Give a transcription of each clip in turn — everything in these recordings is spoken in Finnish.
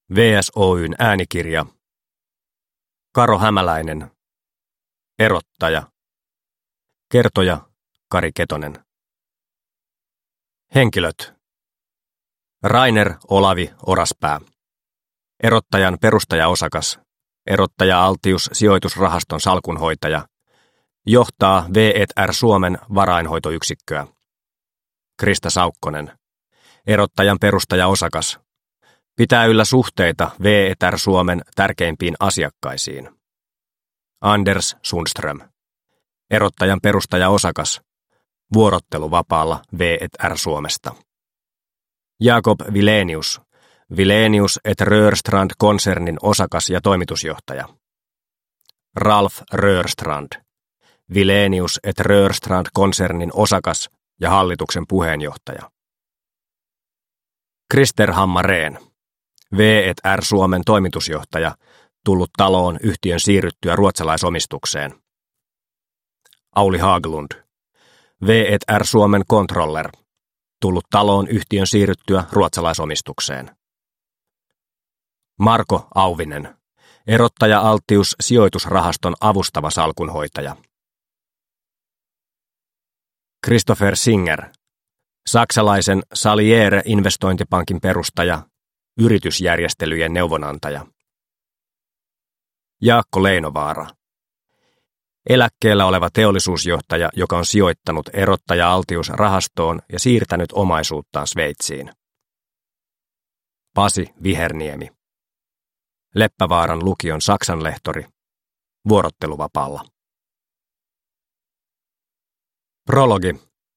VS Oyn äänikirja. Karo Hämäläinen. Erottaja. Kertoja Kari Ketonen. Henkilöt. Rainer Olavi Oraspää. Erottajan perustajaosakas. Erottaja Altius sijoitusrahaston salkunhoitaja. Johtaa V&R Suomen varainhoitoyksikköä. Krista Saukkonen. Erottajan perustajaosakas. Pitää yllä suhteita V&R Suomen tärkeimpiin asiakkaisiin. Anders Sundström. Erottajan perustajaosakas. Vuorotteluvapaalla V&R Suomesta. Jakob Vilenius. Vilenius et Rörstrand konsernin osakas ja toimitusjohtaja. Ralf Rörstrand. Vilenius et Rörstrand konsernin osakas ja hallituksen puheenjohtaja. Krister Hammarén. V&R Suomen toimitusjohtaja, tullut taloon yhtiön siirryttyä ruotsalaisomistukseen. Auli Haglund. V&R Suomen controller, tullut taloon yhtiön siirryttyä ruotsalaisomistukseen. Marko Auvinen. Erottaja Altius sijoitusrahaston avustava salkunhoitaja. Christopher Singer. Saksalaisen Saliere-investointipankin perustaja, yritysjärjestelyjen neuvonantaja. Jaakko Leinovaara. Eläkkeellä oleva teollisuusjohtaja, joka on sijoittanut erottaja Altius-rahastoon ja siirtänyt omaisuuttaan Sveitsiin. Pasi Viherniemi. Leppävaaran lukion saksanlehtori. Vuorotteluvapaalla. Prologi.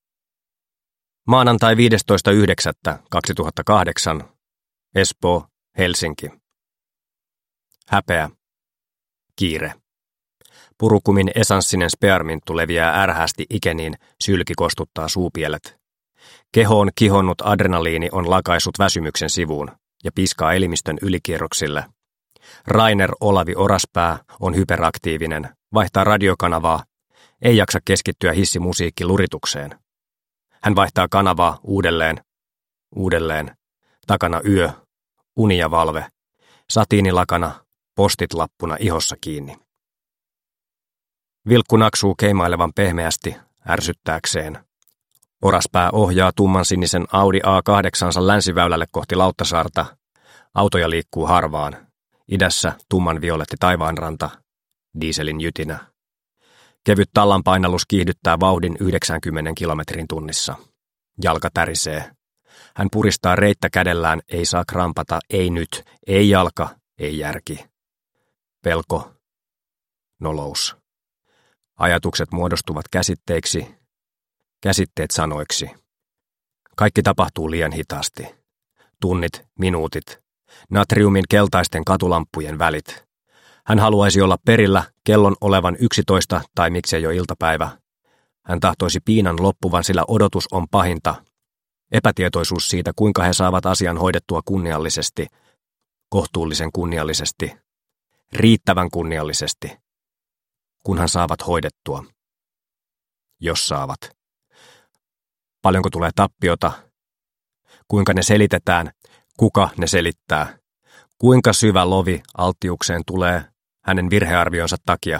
Maanantai 15.9.2008. Espoo, Helsinki. Häpeä. Kiire. Purukumin esanssinen spearminttu leviää ärhästi ikeniin, sylki kostuttaa suupielet. Kehoon kihonnut adrenaliini on lakaissut väsymyksen sivuun ja piskaa elimistön ylikierroksille. Rainer Olavi Oraspää on hyperaktiivinen, vaihtaa radiokanavaa, ei jaksa keskittyä hissimusiikkiluritukseen. Hän vaihtaa kanavaa uudelleen, takana yö, uni ja valve, satiinilakana, postit lappuna ihossa kiinni. Vilkku naksuu keimailevan pehmeästi, ärsyttääkseen. Oraspää ohjaa tummansinisen Audi A8 länsiväylälle kohti Lauttasaarta. Autoja liikkuu harvaan. Idässä tumman violetti taivaanranta, dieselin jytinä. Kevyt tallanpainallus kiihdyttää vauhdin 90 kilometrin tunnissa. Jalka tärisee. Hän puristaa reittä kädellään, ei saa krampata, ei nyt, ei jalka, ei järki. Pelko, nolous. Ajatukset muodostuvat käsitteiksi, käsitteet sanoiksi. Kaikki tapahtuu liian hitaasti. Tunnit, minuutit, natriumin keltaisten katulampujen välit. Hän haluaisi olla perillä, kellon olevan 11 tai miksei jo iltapäivä. Hän tahtoisi piinan loppuvan, sillä odotus on pahinta. Epätietoisuus siitä, kuinka he saavat asian hoidettua kunniallisesti, kohtuullisen kunniallisesti, riittävän kunniallisesti, kunhan saavat hoidettua. Jos saavat. Paljonko tulee tappiota? Kuinka ne selitetään? Kuka ne selittää? Kuinka syvä lovi Altiukseen tulee hänen virhearvionsa takia?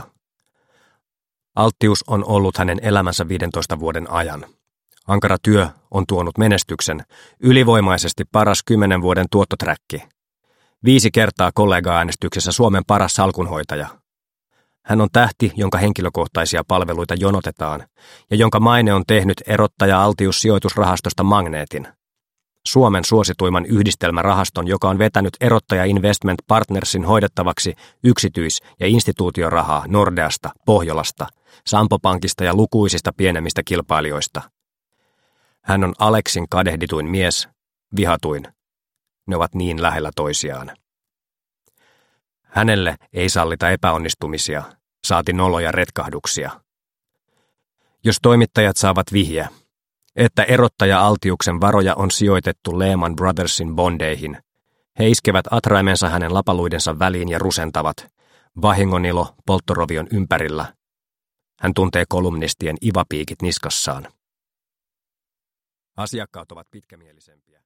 Altius on ollut hänen elämänsä 15 vuoden ajan. Ankara työ on tuonut menestyksen, ylivoimaisesti paras 10 vuoden tuottoträkki. 5 kertaa kollega-äänestyksessä Suomen paras salkunhoitaja. Hän on tähti, jonka henkilökohtaisia palveluita jonotetaan, ja jonka maine on tehnyt erottaja Altius sijoitusrahastosta magneetin. Suomen suosituimman yhdistelmärahaston, joka on vetänyt erottaja Investment Partnersin hoidettavaksi yksityis- ja instituutiorahaa Nordeasta, Pohjolasta, Sampo Pankista ja lukuisista pienemmistä kilpailijoista. Hän on Aleksin kadehdituin mies, vihatuin. Ne ovat niin lähellä toisiaan. Hänelle ei sallita epäonnistumisia, saati noloja retkahduksia. Jos toimittajat saavat vihje, että erottaja Altiuksen varoja on sijoitettu Lehman Brothersin bondeihin, he iskevät atraimensa hänen lapaluidensa väliin ja rusentavat, vahingonilo polttorovion ympärillä. Hän tuntee kolumnistien ivapiikit niskassaan. Asiakkaat ovat pitkämielisempiä.